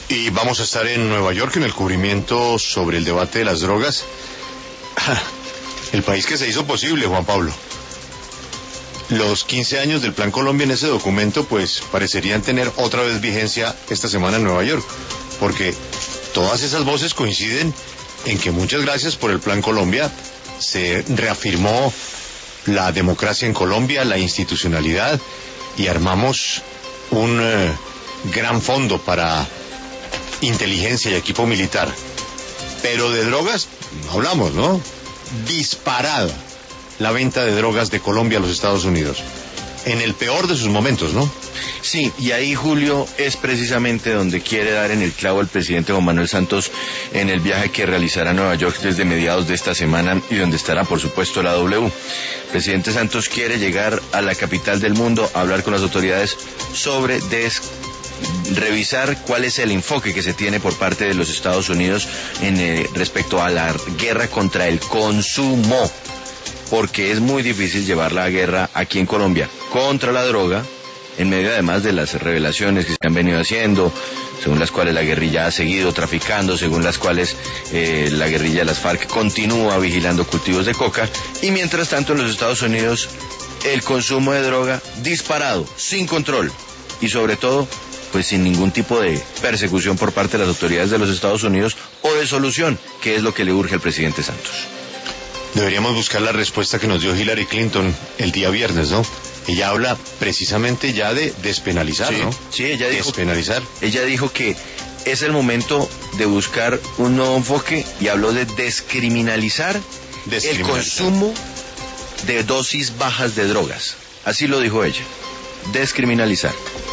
Y vamos a estar en Nueva York en el cubrimiento sobre el debate de las drogas. El país que se hizo posible, Juan Pablo. Los 15 años del Plan Colombia en ese documento, pues, parecerían tener otra vez vigencia esta semana en Nueva York, porque todas esas voces coinciden en que muchas gracias por el Plan Colombia, se reafirmó la democracia en Colombia, la institucionalidad, y armamos un gran fondo para inteligencia y equipo militar. Pero de drogas no hablamos, ¿no? Disparada la venta de drogas de Colombia a los Estados Unidos, en el peor de sus momentos, ¿no? Sí, y ahí, Julio, es precisamente donde quiere dar en el clavo el presidente Juan Manuel Santos en el viaje que realizará a Nueva York desde mediados de esta semana y donde estará, por supuesto, la W. El presidente Santos quiere llegar a la capital del mundo a hablar con las autoridades sobre revisar cuál es el enfoque que se tiene por parte de los Estados Unidos respecto a la guerra contra el consumo, porque es muy difícil llevar la guerra aquí en Colombia contra la droga, en medio además de las revelaciones que se han venido haciendo, según las cuales la guerrilla ha seguido traficando, según las cuales la guerrilla de las FARC continúa vigilando cultivos de coca, y mientras tanto en los Estados Unidos el consumo de droga disparado, sin control, y sobre todo pues sin ningún tipo de persecución por parte de las autoridades de los Estados Unidos o de solución, que es lo que le urge al presidente Santos. Deberíamos buscar la respuesta que nos dio Hillary Clinton el día viernes, ¿no? Ella habla precisamente ya de despenalizar, sí, ¿no? Sí, ella dijo, despenalizar. Ella dijo que es el momento de buscar un nuevo enfoque y habló de descriminalizar el consumo de dosis bajas de drogas. Así lo dijo ella. Descriminalizar.